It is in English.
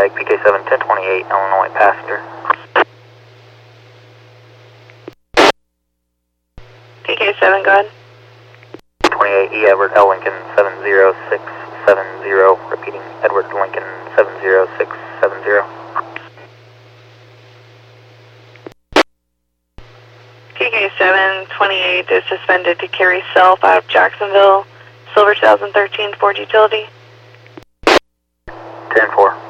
Mike, PK7, 1028, Illinois passenger. PK7, go ahead. 28, E. Edward L. Lincoln, 70670, repeating, Edward Lincoln, 70670. PK7, 28 is suspended to carry self out of Jacksonville, Silver 2013 Ford Utility. 10-4.